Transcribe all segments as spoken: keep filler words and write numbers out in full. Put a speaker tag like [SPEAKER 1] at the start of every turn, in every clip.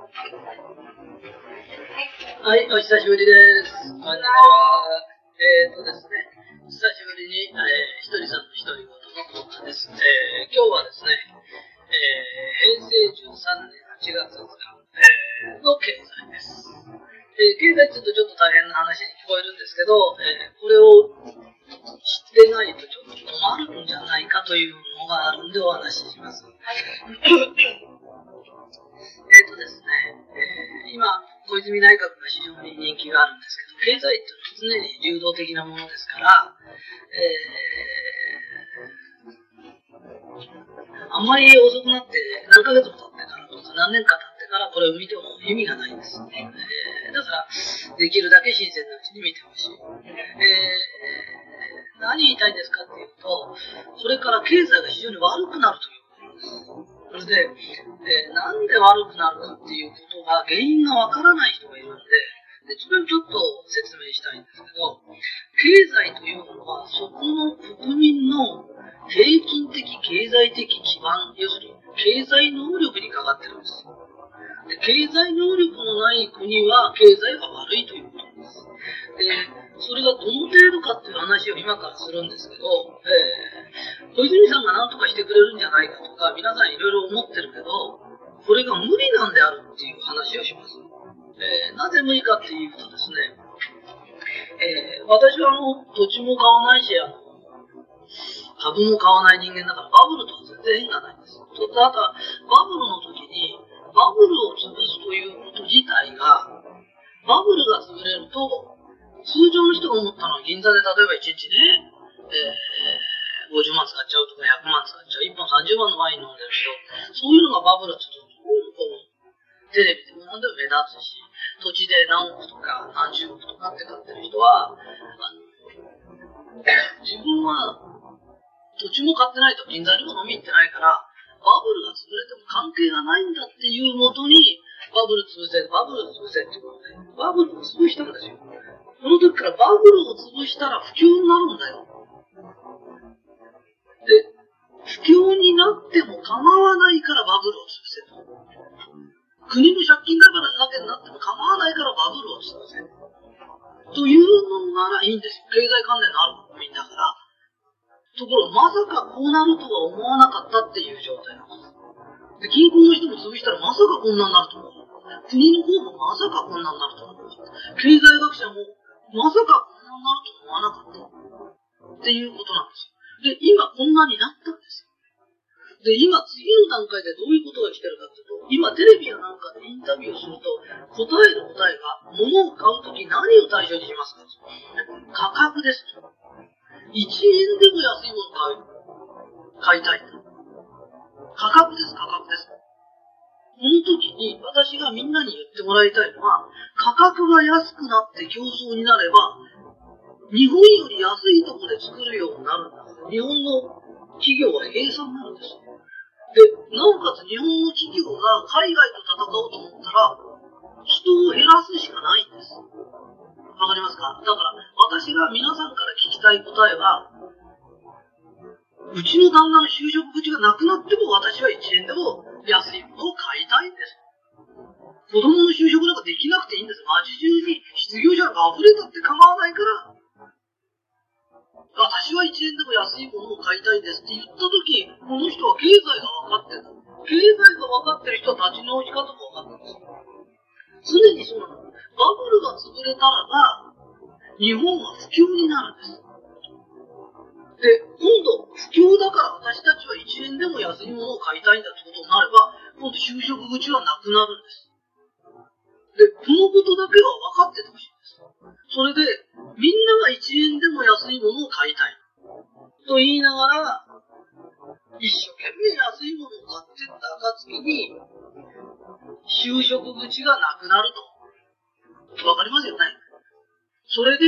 [SPEAKER 1] はい、お久しぶりです。こんにちは。えーとですね、久しぶりに、えー、ひとりさんの独り言のコーナーです。えー、今日はですね、えー、へいせいじゅうさんねんはちがつふつか、えー、の経済です。えー、経済って言うとちょっと大変な話に聞こえるんですけど、えー、これを知ってないとちょっと困るんじゃないかというのがあるんでお話しします。えっとですね、えー、今、小泉内閣が非常に人気があるんですけど、経済っていうのは常に流動的なものですから、えー、あんまり遅くなって何ヶ月も経ってからとか何年か経ってからこれを見ても意味がないんです。えー、だから、できるだけ新鮮なうちに見てほしい。えー、何言いたいんですかっていうと、これから経済が非常に悪くなるということなんです。それで、えー、なんで悪くなるかっていうことが原因がわからない人がいるんで、でそれをちょっと説明したいんですけど、経済というのはそこの国民の平均的経済的基盤、要するに経済能力にかかってるんです。で経済能力のない国は経済が悪いということです。でそれがどの程度かっていう話を今からするんですけど、えー、小泉さんが何とかしてくれるんじゃないかとか、皆さんいろいろ思ってるけど、これが無理なんであるっていう話をします。えー、なぜ無理かっていうとですね、えー、私はあの土地も買わないし、あの株も買わない人間だからバブルとは全然縁がないんです。ただ、バブルの時にバブルを潰すということ自体が、バブルが潰れると、通常の人が思ったのは銀座で例えばいちにちね、えー、ごじゅうまん使っちゃうとかひゃくまん使っちゃう、いっぽんさんじゅうまんのワイン飲んでる人、そういうのがバブルって言うと、テレビでも何でも目立つし、土地で何億とか何十億とかって買ってる人は、あの自分は土地も買ってないと銀座にも飲みに行ってないから、バブルが潰れても関係がないんだっていうもとに、バブル潰せ、バブル潰せっていうことで、バブルを潰したんですよ。その時からバブルを潰したら不況になるんだよ。で、不況になっても構わないからバブルを潰せと。国の借金だけになっても構わないからバブルを潰せ。というのならいいんですよ。経済関連のある国民だから。ところが、まさかこうなるとは思わなかったっていう状態なんです。で、銀行の人も潰したらまさかこんなになると思う。国の方もまさかこんなになると思う。経済学者もまさかこんなになると思わなかった。っていうことなんですよ。で、今こんなになったんですよ。で、今次の段階でどういうことが来てるかっていうと、今テレビやなんかでインタビューをすると、答える答えが、物を買うとき何を対象にしますか？価格です。いちえんでも安いもの買い、買いたい。価格です、価格です。この時に私がみんなに言ってもらいたいのは、価格が安くなって競争になれば、日本より安いところで作るようになるんだ。日本の企業は閉鎖になるんです。で、なおかつ日本の企業が海外と戦おうと思ったら、人を減らすしかないんです。わかりますか？だから私が皆さんから聞きたい答えは、うちの旦那の就職口がなくなっても私はいちえんでも安いものを買いたいんです。子供の就職なんかできなくていいんです。街中に失業者が溢れたって構わないから、私はいちえんでも安いものを買いたいんですって言ったとき、この人は経済が分かってる。経済が分かってる人は立ち直り方が分かってるんです。常にそうなの。バブルが潰れたらば、日本は不況になるんです。で、今度、不況だから私たちはいちえんでも安いものを買いたいんだってことになれば、今度就職口はなくなるんです。で、このことだけは分かっててほしいんです。それで、みんながいちえんでも安いものを買いたい。と言いながら、一生懸命安いものを買ってった暁に、就職口がなくなると。わかりますよね。それで、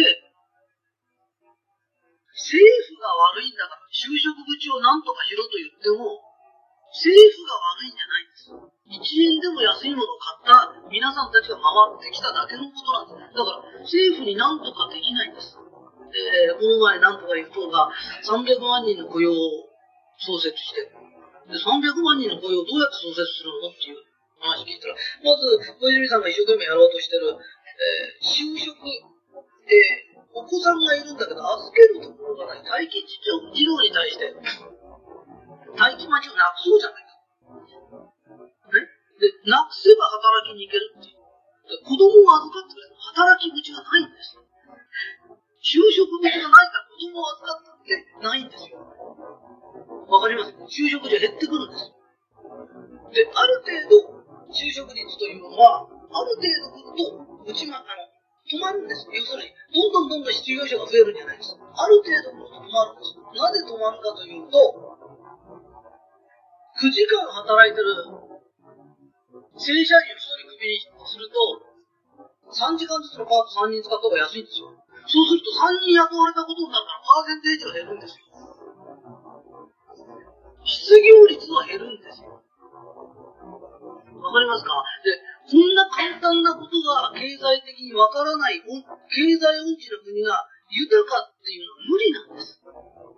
[SPEAKER 1] 政府が悪いんだから、就職口を何とかしろと言っても、政府が悪いんじゃないんです。いちえんでも安いものを買った皆さんたちが回ってきただけのことなんです。だから、政府に何とかできないんです。えー、この前なんとかいう党がさんびゃくまんにんの雇用を創設して、でさんびゃくまんにんの雇用をどうやって創設するのっていう話聞いたら、まず、小泉さんが一生懸命やろうとしてる、えー、就職、えー、お子さんがいるんだけど、預けるところがない待機児童に対して、待機待ちをなくそうじゃないか。ね。で、なくせば働きに行けるっていう。子供を預かってくれる働き口がないんです。就職口がないから子供を預かってないんですよ。わかります？就職じゃ減ってくるんです。で、ある程度、就職率というのは、ある程度来ると、うちが、あの、止まるんです。要するに、どんどんどんどん失業者が増えるんじゃないです。ある程度来ると止まるんです。なぜ止まるかというと、くじかん働いてる正社員をひとりクビにすると、さんじかんずつのパートさんにん使った方が安いんですよ。そうするとさんにん雇われたことになるからパーセンテージが減るんですよ。失業率は減るんですよ。わかりますか？で、こんな簡単なことが経済的にわからない、経済音痴の国が豊かっていうのは無理なんです。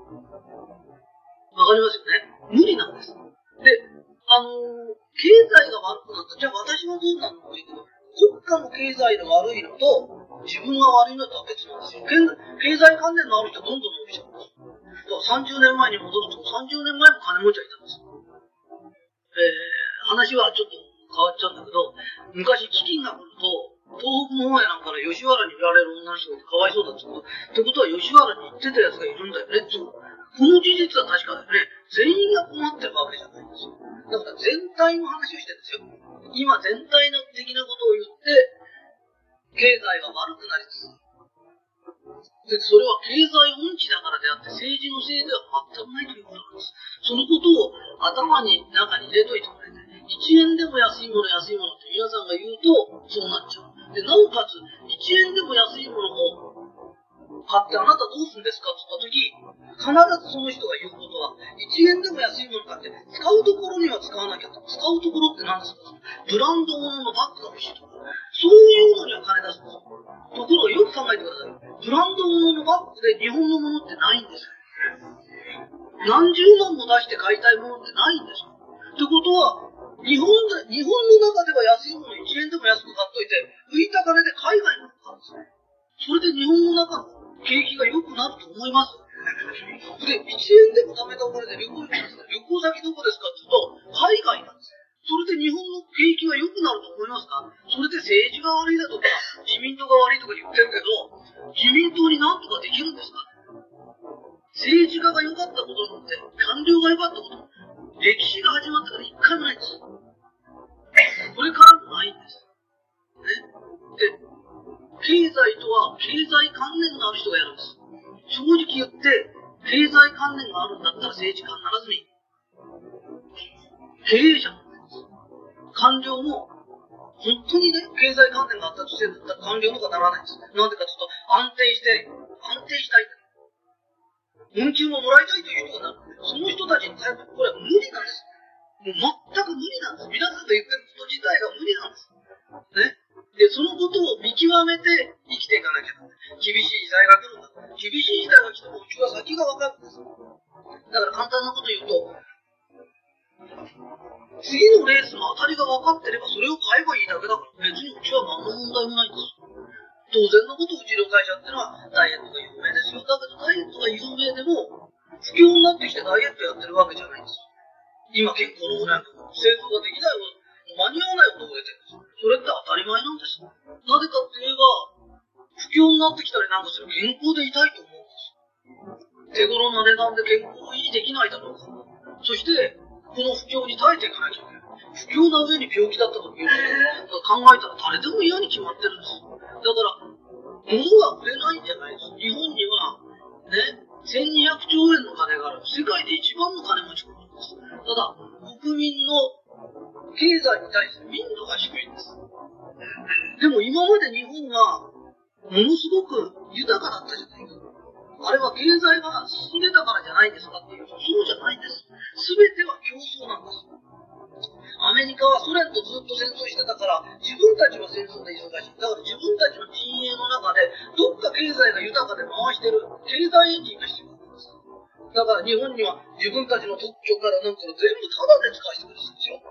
[SPEAKER 1] わかりますよね？無理なんです。で、あのー、経済が悪くなった。じゃあ私はどうなのかというと、国家の経済が悪いのと、自分が悪いのとは別なんですよ。経済関連のある人はどんどん伸びちゃうんです。さんじゅうねんまえに戻ると、さんじゅうねんまえも金持ちはいたんです。えー、話はちょっと変わっちゃうんだけど、昔飢饉が来ると、東北の方やなんかで吉原に売られる女の人がいてかわいそうだってこと。ってことは吉原に行ってたやつがいるんだよねっていう。この事実は確かだよね。全員が困ってるわけじゃないんですよ。だから全体の話をしてるんですよ。今全体の的なことを言って、経済が悪くなりつつ。で、それは経済音痴だからであって、政治のせいでは全くないということなんです。そのことを頭に中に入れといてくれて、いちえんでも安いもの安いものって皆さんが言うと、そうなっちゃう。で、なおかつ、いちえんでも安いものを買ってあなたどうするんですかって言ったとき、必ずその人が言うことは、いちえんでも安いもの買って、使うところには使わなきゃと。使うところって何ですか？ブランド物のバッグが欲しいとか。そういうのには金出すんですよ。ところがよく考えてください。ブランド物のバッグで日本のものってないんですよ。何十万も出して買いたいものってないんですよ。ってことは、日本で、日本の中では安いものいちえんでも安く買っといて、浮いた金で海外のもの買うんですね。それで日本の中の景気が良くなると思います。で、いちえんでも貯めたお金で旅行行くんですか？旅行先どこですかって言うと、海外なんです。それで日本の景気が良くなると思いますか？それで政治が悪いだとか、自民党が悪いとか言ってるけど、自民党に何とかできるんですか？政治家が良かったことなんて、官僚が良かったこと、歴史が始まったから一回もないんです。これからもないんです。ね。で、経済とは経済関連がある人がやるんです。正直言って、経済関連があるんだったら政治家にならずに、経営者なんです。官僚も、本当にね、経済関連があったとしてだったら官僚とかならないんです。なんでかというと、安定して、安定したい。恩給ももらいたいという人がなる。その人たちに対して、これは無理なんです。もう全く無理なんです。皆さんが言ってること自体が無理なんです。ね。で、そのことを見極めて生きていかなきゃならない。厳しい時代が来るんだ。厳しい時代が来てもうちは先がわかるんです。だから簡単なこと言うと、次のレースの当たりが分かってればそれを買えばいいだけだから、別にうちは何の問題もないんです。当然のこと、うちの会社ってのはダイエットが有名ですよ。だけどダイエットが有名でも、不況になってきてダイエットやってるわけじゃないんです。今健康のなんか製造ができない間に合わないことが出てるんです。それって当たり前なんです。なぜかって言えば、不況になってきたりなんかする健康でいたいと思うんです。手頃な値段で健康を維持できないだろうか。そして、この不況に耐えていかなきゃいけない。不況な上に病気だったということを考えたら誰でも嫌に決まってるんです。だから、物が売れないんじゃないです。日本には、ね、せんにひゃくちょうえんの金がある。世界で一番の金持ち国です。ただ、国民の経済に対する民度が低いんです。でも今まで日本は、ものすごく豊かだったじゃないか。あれは経済が進んでたからじゃないんですかっていうと、そうじゃないんです。すべては競争なんです。アメリカはソ連とずっと戦争してたから、自分たちは戦争で忙しい。だから自分たちの陣営の中で、どっか経済が豊かで回してる経済エンジンが必要なんです。だから日本には自分たちの特許からなんか全部タダで使わせてくれるんですよ。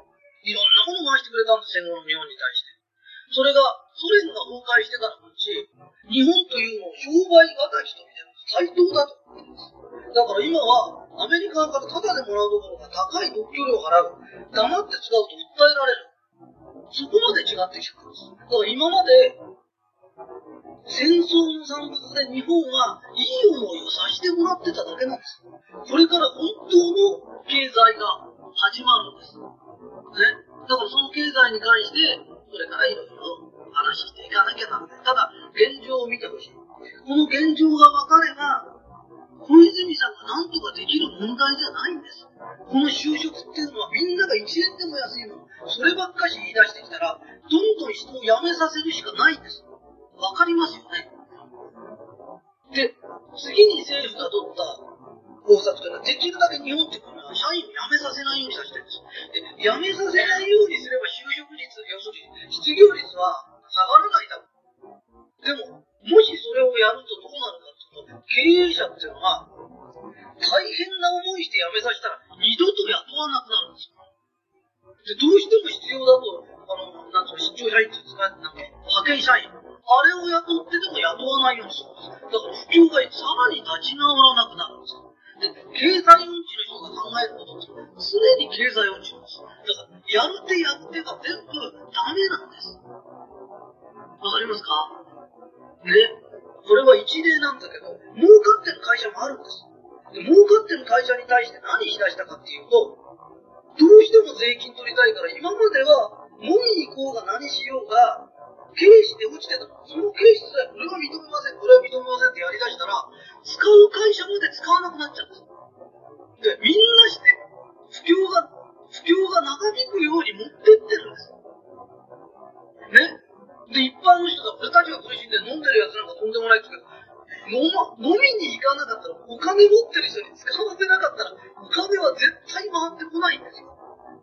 [SPEAKER 1] いろんなものを回してくれたんです、戦後の日本に対して。それが、ソ連が崩壊してからのうち、日本というのを商売形と見てるんです。対等だと思ってるんです。だから今は、アメリカからタダでもらうどころか高い特許料を払う。黙って使うと訴えられる。そこまで違ってきたんです。だから今まで、戦争の産物で日本はいい思いをさせてもらってただけなんです。これから本当の経済が始まるんです。ね。だからその経済に関して、これからいろいろ話していかなきゃならない。ただ、現状を見てほしい。この現状が分かれば、小泉さんが何とかできる問題じゃないんです。この就職っていうのはみんながいちえんでも安いもの。そればっかし言い出してきたら、どんどん人を辞めさせるしかないんです。わかりますよね。で、次に政府が取った方策というのは、できるだけ日本っていうのは社員を辞めさせないようにさせてるんです。で、辞めさせないようにすれば就職率、要するに失業率は下がらないだろう。でも、もしそれをやるとどうなるかというと、経営者っていうのは、大変な思いして辞めさせたら二度と雇わなくなるんですよ。で、どうしても必要だと、あの、なんつうの、出張社員っていうんですか、なんか、派遣社員。あれを雇ってでも雇わないようにするんです。だから不況がさらに立ち直らなくなるんです。で、経済音痴の人が考えることって常に経済音痴なんです。だから、やる手やってが全部ダメなんです。わかりますか？ね。これは一例なんだけど、儲かってる会社もあるんです。で、儲かってる会社に対して何しだしたかっていうと、どうしても税金取りたいから、今までは飲みに行こうが何しようが、経費で落ちてた。その経費さえ、これは認めません、これは認めませんってやりだしたら、使う会社まで使わなくなっちゃうんです。で、みんなして、不況が、不況が長引くように持ってってるんです。ね。で、一般の人が、俺たちが苦しんで飲んでるやつなんかとんでもないですけど、飲ま、飲みに行かなかったら、お金持ってる人に使わせなかったら、お金は絶対回ってこないんですよ。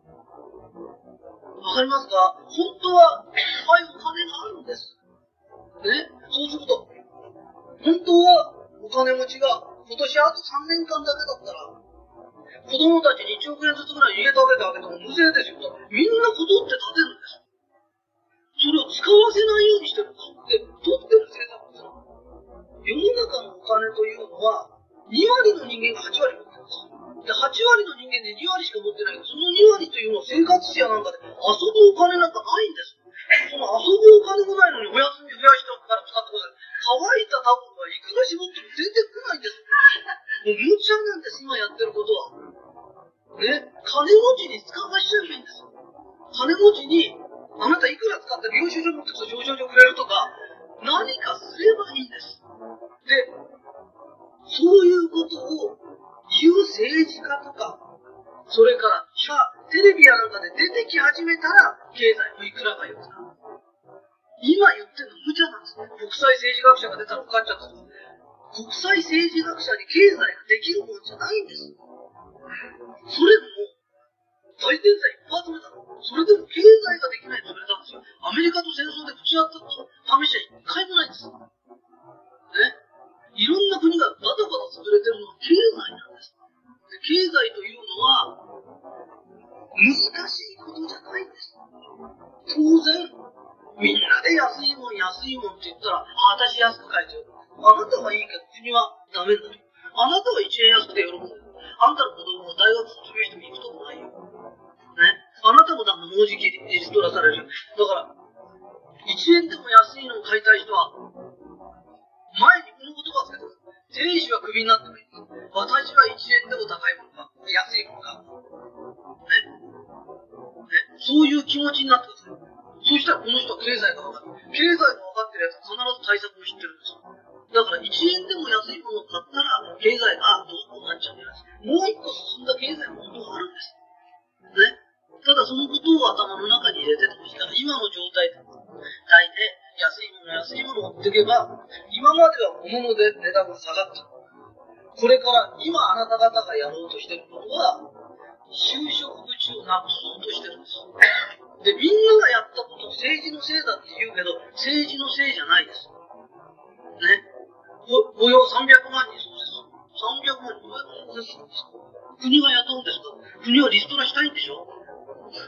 [SPEAKER 1] わかりますか？本当はいっぱいお金があるんです。ね？そうすると、本当はお金持ちが今年あとさんねんかんだけだったら、子供たちにいちおくえんずつぐらい家建ててあげても無税ですよ。みんなこぞって建てるんです。それを使わせないようにしてるんです。で、取ってる政策ですよ。世の中のお金というのは、にわりの人間がはちわり持ってるんです。で、はちわりの人間でにわりしか持ってないけど、そのにわりというのは生活費やなんかで遊ぶお金なんかないんです。その遊ぶお金もないのにお休み増やしておくから使ってください。乾いたタオルはいくら絞っても出てこないんです。もう無茶なんです、今やってることは。ね、金持ちに使わしちゃえばいいんです。金持ちに、あなたいくら使って領収書持ってくと表彰状くれるとか、何かすればいいんです。で、そういうことを言う政治家とか、それから、テレビやなんかで出てき始めたら、経済もいくらか良くなる。今言ってるの無茶なんですね。国際政治学者が出たら分かっちゃったんです。国際政治学者に経済ができるもんじゃないんです。それも、大天才いっぱい集めたの。それでも経済ができないと言われたんですよ。アメリカと戦争で口当たった試しは一回もないんです。ね。いろんな国がバタバタ潰れてるのは経済なんです。で、経済というのは、難しいことじゃないんです。当然、みんなで安いもん安いもんって言ったら、あ、私安く買えてる。あなたはいいけど国はダメになる。あなたはいちえん安くて喜んでる。あんたの子供も大学卒業しても行くとこないよ。ね。あなたもなんかもうじきリストラされる。だから、いちえんでも安いのを買いたい人は、前にこの言葉をつけてください。亭主はクビになってもいい。私はいちえんでも高いものか、安いものか。ね。ね。そういう気持ちになってください。そしたらこの人は経済が分かってる。経済が分かってるやつは必ず対策を知ってるんですよ。だからいちえんでも安いものを買ったら、経済がどうこうなっちゃうんじゃないですか。もう一個進んだ経済も本当はあるんです。ね。ただそのことを頭の中に入れててほしい。だから今の状態で、大体安いもの安いものを持っていけば、今までは物の値段が下がった。これから今あなた方がやろうとしていることは、就職口をなくそうとしてるんです。で、みんながやったこと政治のせいだって言うけど、政治のせいじゃないです。ね。雇用さんびゃくまんにん創設。さんびゃくまんにんどうやって創設するんですか？国が雇うんですか？国はリストラしたいんでしょ？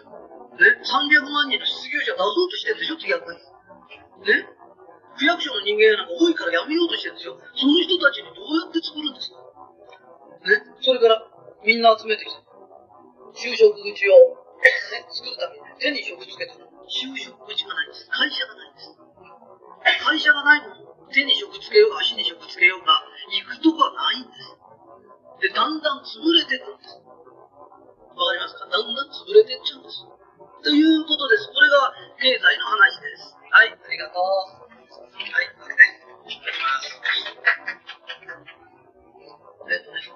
[SPEAKER 1] ね、さんびゃくまんにんの失業者出そうとしてるんでしょ、次は。ね。区役所の人間なんか多いからやめようとしてるんですよ。その人たちにどうやって作るんですか。ね。それから、みんな集めてきた。就職口を、ね、作るために手に職つけたの。就職口がないんです。会社がないんです。会社がないのに手に職つけようが足に職つけようが行くとこはないんです。で、だんだん潰れていくんです。わかりますか？だんだん潰れていっちゃうんです。ということです。これが経済の話です。はい、ありがとう。はい、これね。いきます。えっとね。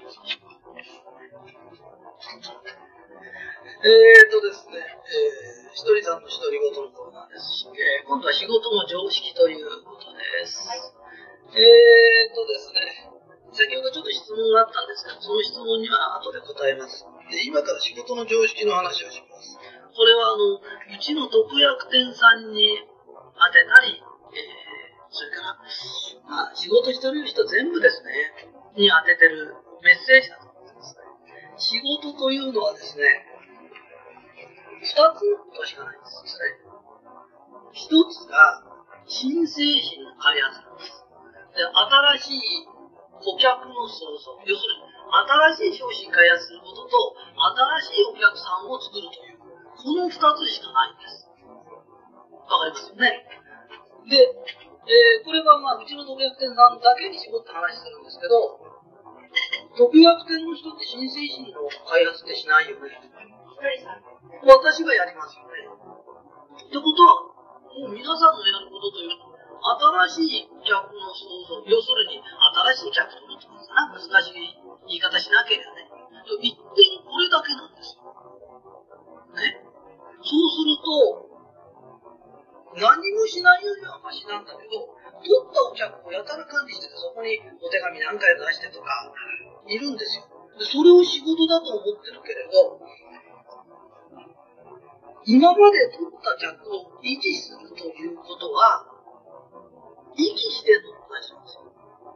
[SPEAKER 1] えーとですね、えー、ひとりさんの独り言のコーナーですし、えー、今度は仕事の常識ということです。えーとですね、先ほどちょっと質問があったんですが、その質問には後で答えます。で、今から仕事の常識の話をします。これはあの、うちの特約店さんに当てたり、えー、それから、まあ、仕事してる人全部ですね、に当ててるメッセージだと思ってますね。仕事というのはですね、二つとしかないんですね。一つが新製品の開発なんです。で、新しい顧客の創造、要するに新しい商品開発することと新しいお客さんを作るという、この二つしかないんです。わかりますよね。で、えー、これはまあうちの特約店さんだけに絞って話するんですけど、特約店の人って新製品の開発ってしないよね。私がやりますよね。ってことは、もう皆さんのやることというのは、新しい客の創造、要するに新しい客とのところかな、難しい言い方しなければね。一点これだけなんですよ。ね。そうすると、何もしないよりはマシなんだけど、取ったお客をやたら管理してて、そこにお手紙何回出してとか、いるんですよ。でそれを仕事だと思ってるけれど、今まで取った客を維持するということは、息してるのと同じなんですよ。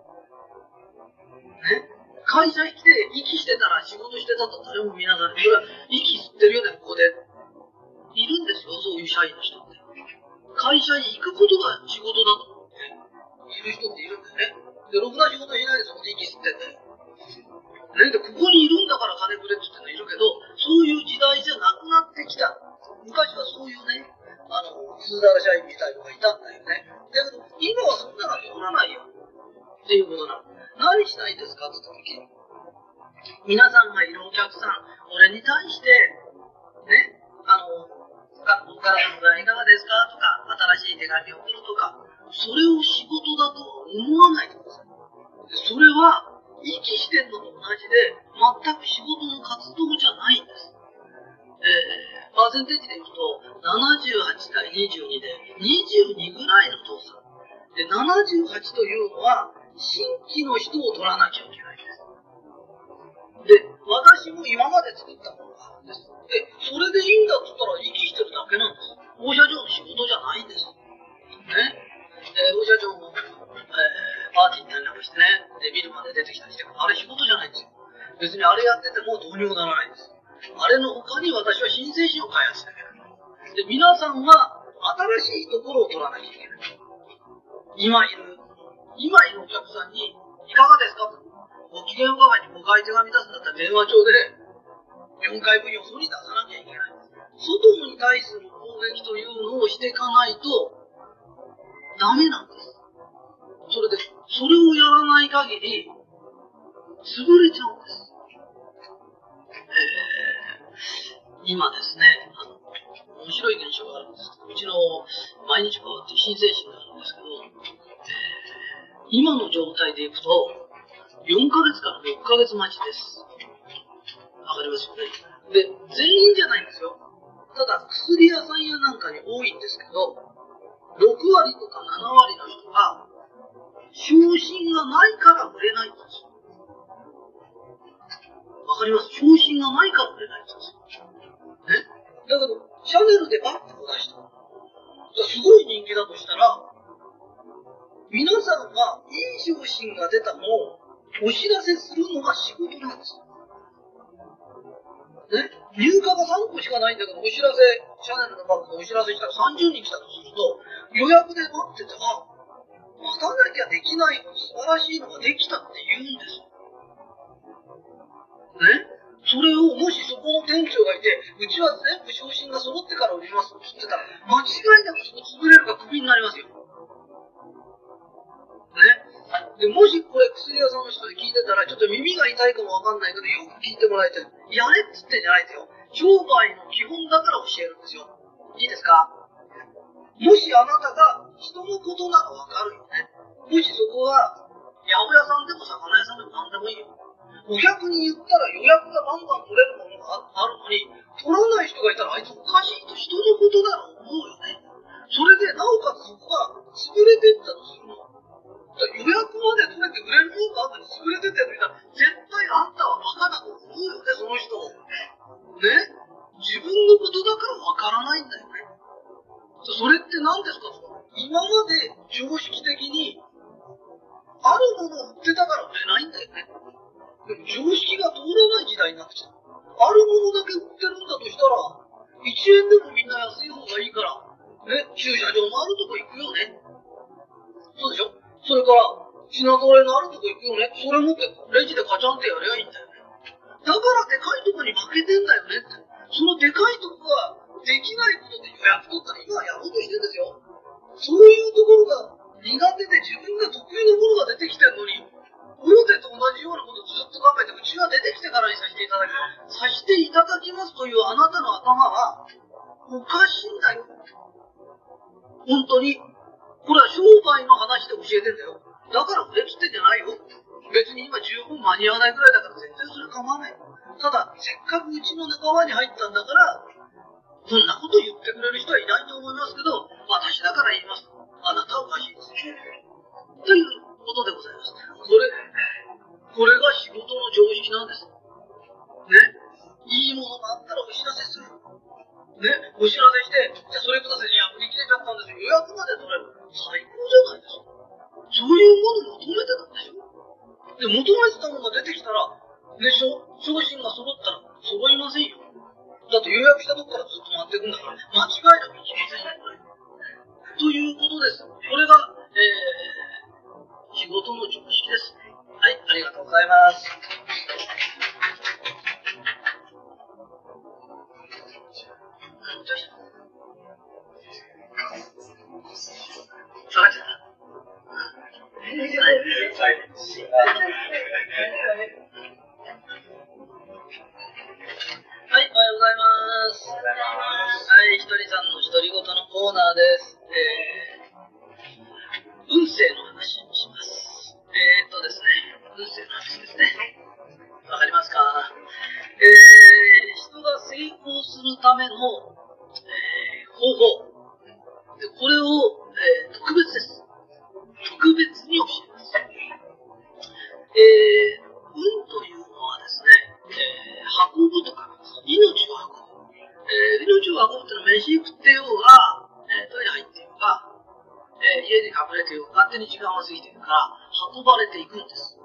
[SPEAKER 1] ね。会社に来て息してたら仕事してたと誰も見ながら、それは息吸ってるようなここでいるんですよ、そういう社員の人って。会社に行くことが仕事だと思っている人っているんだよね。で、ろくな仕事しないでそこで息吸ってんだよ。ね、で、ここにいるんだから金くれって言ってんのいるけど、そういう時代じゃなくなってきた。昔はそういうね、あの、スーダラ社員みたいのがいたんだよね。だけど、今はそんなの通らないよ。っていうことなの。何したいんですかって言った時、皆さんがいるお客さん、俺に対して、ね、あの、お体の具合いかがですかとか、新しい手紙を送るとか、それを仕事だとは思わないでください。それは、息してんのと同じで、全く仕事の活動じゃないんです。えー、パーセンテージで言うと、ななじゅうはち対にじゅうにで、にじゅうにぐらいの動作。で、ななじゅうはちというのは、新規の人を取らなきゃいけないんです。で、私も今まで作ったものがあるんです。で、それでいいんだって言ったら、息してるだけなんです。放射状の仕事じゃないんです。ね。えー、放射状の、えー、パーティーみたいなのしてね、で、ビルまで出てきたりして、あれ仕事じゃないんですよ。別にあれやっててもどうにもならないんです。あれの他に私は新製品を開発しなきゃいけない。で、皆さんは新しいところを取らなきゃいけない。今いる、今いるお客さんに、いかがですかと。ご機嫌伺いにごかい手紙出すんだったら電話帳でよんかいぶんよそに出さなきゃいけない。外に対する攻撃というのをしていかないとダメなんです。それで、それをやらない限り、潰れちゃうんです。えー、今ですね、あの、面白い現象があるんですけど、うちの毎日変わって新製品があるんですけど、えー、今の状態でいくと、よんかげつからろっかげつ待ちです。わかりますよね。で、全員じゃないんですよ。ただ、薬屋さんやなんかに多いんですけど、ろくわりとかななわりの人が、昇進がないから売れないんですよ。わかります？昇進がないから売れないんですよ。ね。だけど、シャネルでバッグを出した。すごい人気だとしたら、皆さんがいい商品が出たのをお知らせするのが仕事なんですよ。 ね、入荷がさんこしかないんだけど、お知らせ、シャネルのバッグでお知らせしたらさんじゅうにん来たとすると、予約で待ってて、あ、待たなきゃできない素晴らしいのができたって言うんですよ。ね、それをもしそこの店長がいて、うちは全部商品が揃ってから売りますって言ってたら、間違いなくそこ潰れるかクビになりますよ。ね。で、もしこれ薬屋さんの人で聞いてたら、ちょっと耳が痛いかもわかんないけど、よく聞いてもらいたい。やれっつってんじゃないですよ。商売の基本だから教えるんですよ。いいですか？もしあなたが人のことならわかるよね。もしそこが、八百屋さんでも魚屋さんでも何でもいいよ。お客に言ったら予約がバンバン取れるものがあるのに、取らない人がいたら、あいつおかしいと人のことだろう思うよね。それで、なおかつそこが潰れてったとするの。予約まで取れて売れるもんがあったに潰れてってんのに、絶対あんたはバカだと思うよね、その人。ね？自分のことだからわからないんだよね。それって何ですか？今まで常識的に、あるものを売ってたから売れないんだよね。でも常識が通らない時代になってきた。あるものだけ売ってるんだとしたら、いちえんでもみんな安い方がいいから、ね、駐車場のあるとこ行くよね。そうでしょ？それから、品揃えのあるとこ行くよね。それ持ってレジでカチャンってやればいいんだよね。だからでかいとこに負けてんだよねって。そのでかいとこができないことで予約取ったら今はやろうとしてるんですよ。そういうところが苦手で自分が得意なものが出てきてるのに、大手と同じようなことをずっと考えて、うちは出てきてからにさせていただきます。させていただきますというあなたの頭は、おかしいんだよ。本当に。これは商売の話で教えてんだよ。だから売れつってんじゃないよ。別に今十分間に合わないぐらいだから全然それ構わない。ただ、せっかくうちの仲間に入ったんだから、そんなこと言ってくれる人はいないと思いますけど、私だから言います。あなたはおかしいです。ということでございます。これ、これが仕事の常識なんです。ね。いいものがあったらお知らせする。ね。お知らせして、じゃあそれください。いや、売り切れちゃったんですよ。予約まで取れる。最高じゃないですか。そういうもの求めてたんでしょ。で、求めてたものが出てきたら、ね、商品が揃ったら揃いませんよ。だって予約したとこからずっと待っていくんだから、間違いなくいきませんよ、これ。ということです。これが、えー、仕事の常識です。はい、ありがとうございます。下がっちゃった。はい、はい、おはようございます。はい、ひとりさんの独り言のコーナーです。えー、運勢の話をします。えーっとですね、運勢の話ですね。わかりますか？えー、人が成功するための、えー、方法。で、これを、えー、特別です。特別に教えます。えー、運というのはですね、えー、運ぶとか、命を運ぶ。えー、命を運ぶというのは飯食ってようが、えー、トイレ入ってようが、えー、家に隠れてようが、勝手に時間が過ぎてるから、運ばれていくんです。